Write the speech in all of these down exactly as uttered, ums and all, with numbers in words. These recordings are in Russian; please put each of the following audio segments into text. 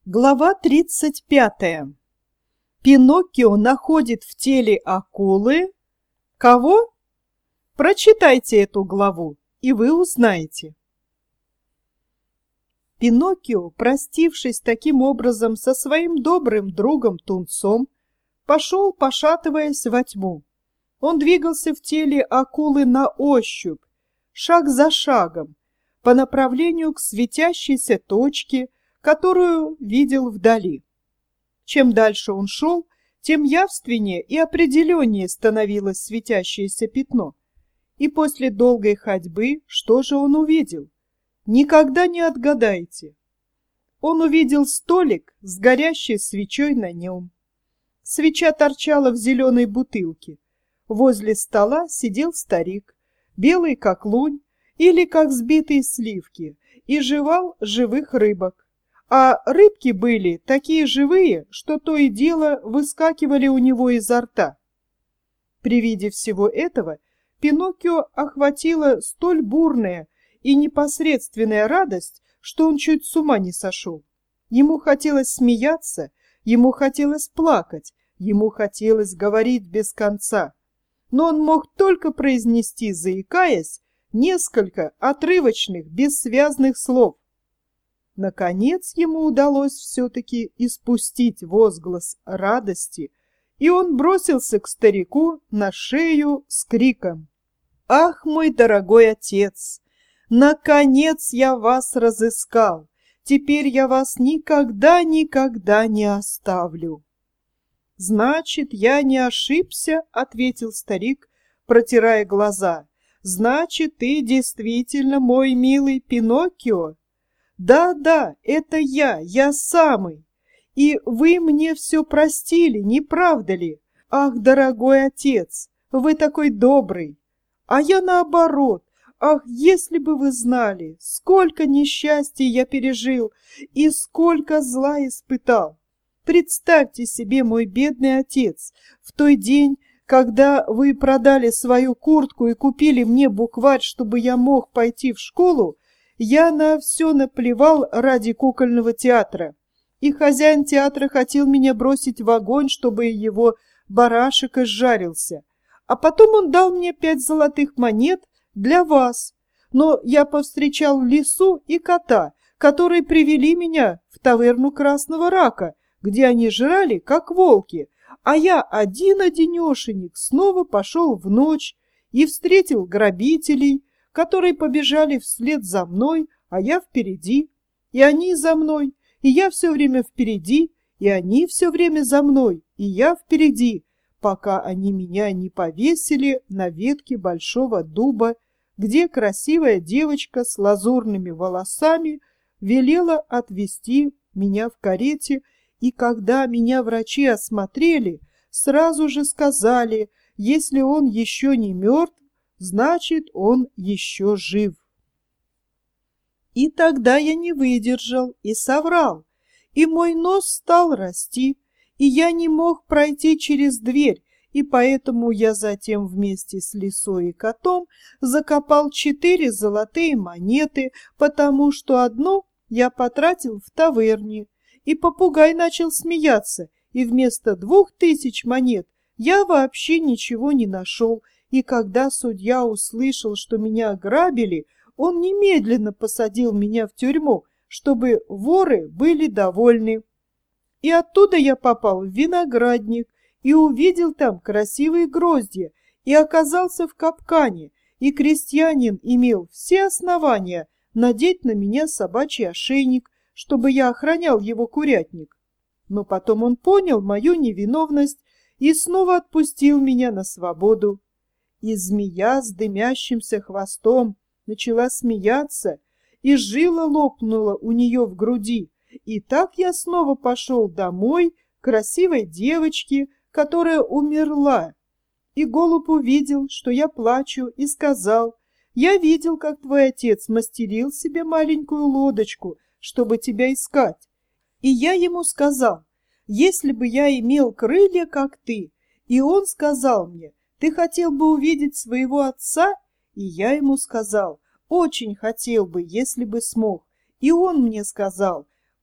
Глава тридцать пятая. Пиноккио находит в теле акулы... Кого? Прочитайте эту главу, и вы узнаете. Пиноккио, простившись таким образом со своим добрым другом Тунцом, пошел, пошатываясь во тьму. Он двигался в теле акулы на ощупь, шаг за шагом, по направлению к светящейся точке, которую видел вдали. Чем дальше он шел, тем явственнее и определеннее становилось светящееся пятно. И после долгой ходьбы что же он увидел? Никогда не отгадаете. Он увидел столик с горящей свечой на нем. Свеча торчала в зеленой бутылке. Возле стола сидел старик, белый как лунь или как сбитые сливки, и жевал живых рыбок. А рыбки были такие живые, что то и дело выскакивали у него изо рта. При виде всего этого Пиноккио охватила столь бурная и непосредственная радость, что он чуть с ума не сошел. Ему хотелось смеяться, ему хотелось плакать, ему хотелось говорить без конца. Но он мог только произнести, заикаясь, несколько отрывочных, бессвязных слов. Наконец ему удалось все-таки испустить возглас радости, и он бросился к старику на шею с криком: «Ах, мой дорогой отец! Наконец я вас разыскал! Теперь я вас никогда-никогда не оставлю!» «Значит, я не ошибся», — ответил старик, протирая глаза. «Значит, ты действительно мой милый Пиноккио?» «Да-да, это я, я самый. И вы мне все простили, не правда ли? Ах, дорогой отец, вы такой добрый. А я наоборот. Ах, если бы вы знали, сколько несчастья я пережил и сколько зла испытал. Представьте себе, мой бедный отец, в той день, когда вы продали свою куртку и купили мне букварь, чтобы я мог пойти в школу, я на все наплевал ради кукольного театра, и хозяин театра хотел меня бросить в огонь, чтобы его барашек изжарился. А потом он дал мне пять золотых монет для вас, но я повстречал лису и кота, которые привели меня в таверну Красного Рака, где они жрали, как волки, а я один-одинешенек снова пошел в ночь и встретил грабителей, которые побежали вслед за мной, а я впереди, и они за мной, и я все время впереди, и они все время за мной, и я впереди, пока они меня не повесили на ветке большого дуба, где красивая девочка с лазурными волосами велела отвезти меня в карете, и когда меня врачи осмотрели, сразу же сказали, если он еще не мертв, значит, он еще жив. И тогда я не выдержал и соврал, и мой нос стал расти, и я не мог пройти через дверь, и поэтому я затем вместе с лисой и котом закопал четыре золотые монеты, потому что одну я потратил в таверне, и попугай начал смеяться, и вместо двух тысяч монет я вообще ничего не нашел. И когда судья услышал, что меня ограбили, он немедленно посадил меня в тюрьму, чтобы воры были довольны. И оттуда я попал в виноградник и увидел там красивые гроздья, и оказался в капкане, и крестьянин имел все основания надеть на меня собачий ошейник, чтобы я охранял его курятник. Но потом он понял мою невиновность и снова отпустил меня на свободу. И змея с дымящимся хвостом начала смеяться, и жила лопнула у нее в груди. И так я снова пошел домой к красивой девочке, которая умерла. И голубь увидел, что я плачу, и сказал: «Я видел, как твой отец мастерил себе маленькую лодочку, чтобы тебя искать». И я ему сказал: «Если бы я имел крылья, как ты». И он сказал мне: «Ты хотел бы увидеть своего отца?» И я ему сказал: «Очень хотел бы, если бы смог». И он мне сказал: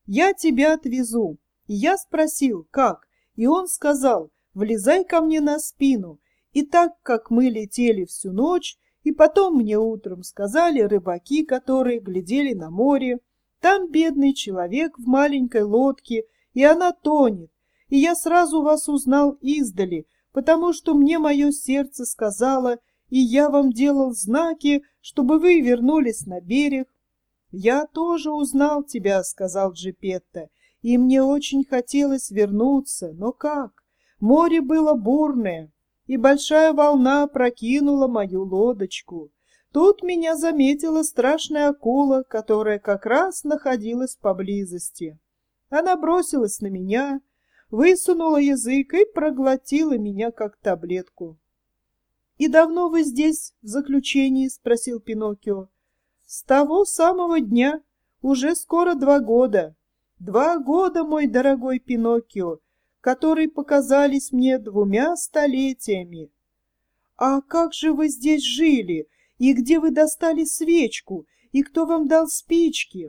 Я тебя отвезу. И я спросил, как, и он сказал, влезай ко мне на спину. И так как мы летели всю ночь, и потом мне утром сказали рыбаки, которые глядели на море, там бедный человек в маленькой лодке, и она тонет. И я сразу вас узнал издали, потому что мне мое сердце сказало, и я вам делал знаки, чтобы вы вернулись на берег. Я тоже узнал тебя, сказал Джипетто, и мне очень хотелось вернуться, но как? Море было бурное, и большая волна прокинула мою лодочку. Тут меня заметила страшная акула, которая как раз находилась поблизости. Она бросилась на меня, высунула язык и проглотила меня, как таблетку. — И давно вы здесь, в заключении? — спросил Пиноккио. — С того самого дня, уже скоро два года. Два года, мой дорогой Пиноккио, которые показались мне двумя столетиями. — А как же вы здесь жили? И где вы достали свечку? И кто вам дал спички?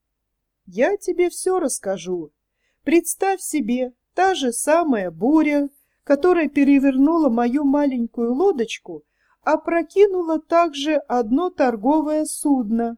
— Я тебе все расскажу. Представь себе, та же самая буря, которая перевернула мою маленькую лодочку, опрокинула также одно торговое судно.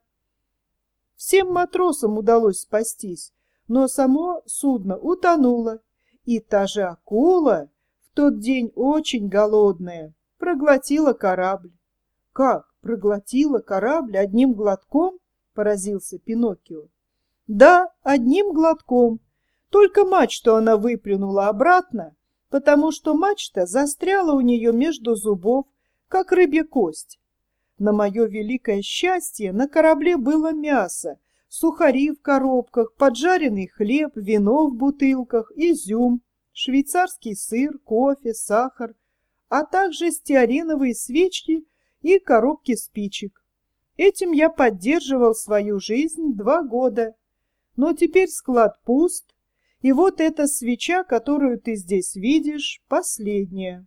Всем матросам удалось спастись, но само судно утонуло, и та же акула, в тот день очень голодная, проглотила корабль. — Как, проглотила корабль одним глотком? — поразился Пиноккио. — Да, одним глотком. Только мачту она выплюнула обратно, потому что мачта застряла у нее между зубов, как рыбья кость. На мое великое счастье на корабле было мясо, сухари в коробках, поджаренный хлеб, вино в бутылках, изюм, швейцарский сыр, кофе, сахар, а также стеариновые свечки и коробки спичек. Этим я поддерживал свою жизнь два года. Но теперь склад пуст, и вот эта свеча, которую ты здесь видишь, последняя.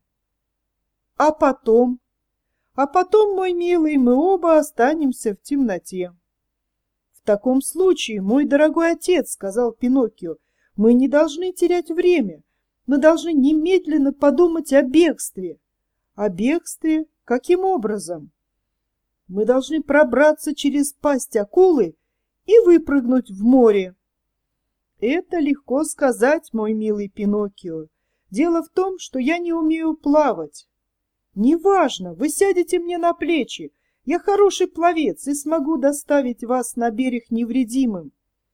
А потом? А потом, мой милый, мы оба останемся в темноте. В таком случае, мой дорогой отец, сказал Пиноккио, мы не должны терять время. Мы должны немедленно подумать о бегстве. О бегстве? Каким образом? Мы должны пробраться через пасть акулы и выпрыгнуть в море. Это легко сказать, мой милый Пиноккио. Дело в том, что я не умею плавать. Неважно, вы сядете мне на плечи. Я хороший пловец и смогу доставить вас на берег невредимым.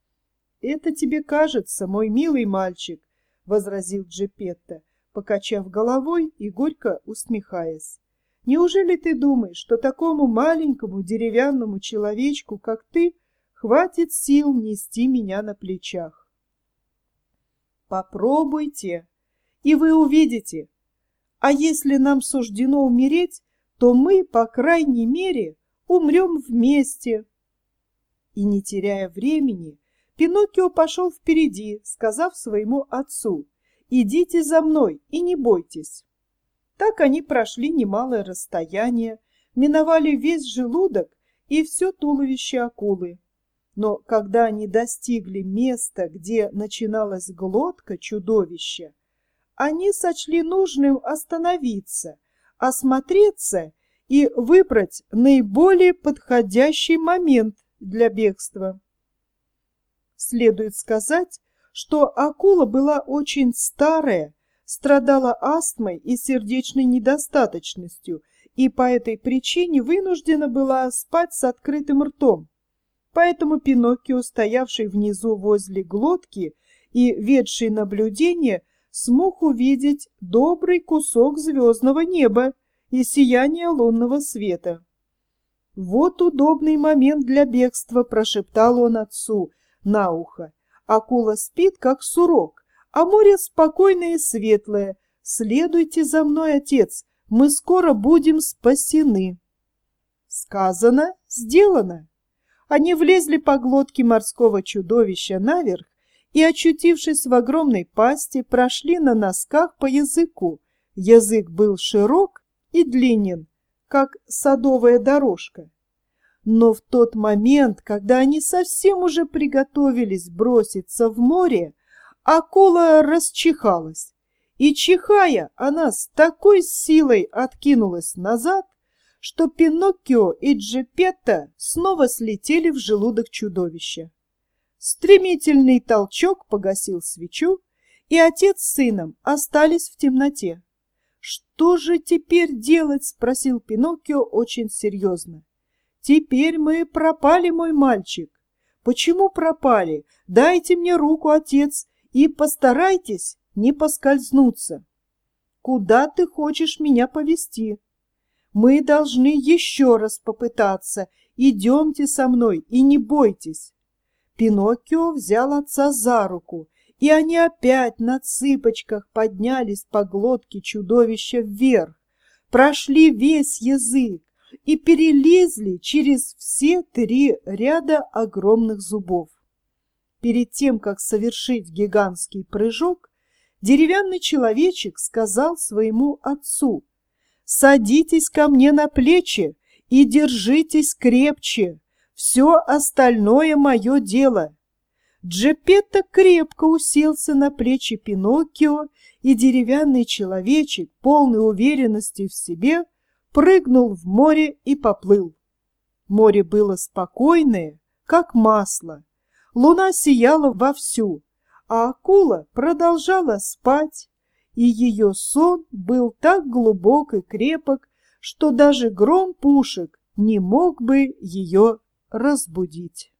Это тебе кажется, мой милый мальчик, возразил Джипетто, покачав головой и горько усмехаясь. Неужели ты думаешь, что такому маленькому деревянному человечку, как ты, хватит сил нести меня на плечах? Попробуйте, и вы увидите. А если нам суждено умереть, то мы, по крайней мере, умрем вместе. И, не теряя времени, Пиноккио пошел впереди, сказав своему отцу: «Идите за мной и не бойтесь». Так они прошли немалое расстояние, миновали весь желудок и все туловище акулы. Но когда они достигли места, где начиналась глотка чудовища, они сочли нужным остановиться, осмотреться и выбрать наиболее подходящий момент для бегства. Следует сказать, что акула была очень старая, страдала астмой и сердечной недостаточностью, и по этой причине вынуждена была спать с открытым ртом. Поэтому Пиноккио, стоявший внизу возле глотки и ведший наблюдение, смог увидеть добрый кусок звездного неба и сияние лунного света. «Вот удобный момент для бегства», — прошептал он отцу на ухо. «Акула спит, как сурок, а море спокойное и светлое. Следуйте за мной, отец, мы скоро будем спасены». Сказано, сделано. Они влезли по глотке морского чудовища наверх и, очутившись в огромной пасти, прошли на носках по языку. Язык был широк и длинен, как садовая дорожка. Но в тот момент, когда они совсем уже приготовились броситься в море, акула расчихалась, и, чихая, она с такой силой откинулась назад, что Пиноккио и Джепетто снова слетели в желудок чудовища. Стремительный толчок погасил свечу, и отец с сыном остались в темноте. «Что же теперь делать?» — спросил Пиноккио очень серьезно. «Теперь мы пропали, мой мальчик». «Почему пропали? Дайте мне руку, отец, и постарайтесь не поскользнуться». «Куда ты хочешь меня повести?» «Мы должны еще раз попытаться. Идемте со мной и не бойтесь». Пиноккио взял отца за руку, и они опять на цыпочках поднялись по глотке чудовища вверх, прошли весь язык и перелезли через все три ряда огромных зубов. Перед тем, как совершить гигантский прыжок, деревянный человечек сказал своему отцу: «Садитесь ко мне на плечи и держитесь крепче, все остальное мое дело». Джепетто крепко уселся на плечи Пиноккио, и деревянный человечек, полный уверенности в себе, прыгнул в море и поплыл. Море было спокойное, как масло. Луна сияла вовсю, а акула продолжала спать, и ее сон был так глубок и крепок, что даже гром пушек не мог бы ее разбудить.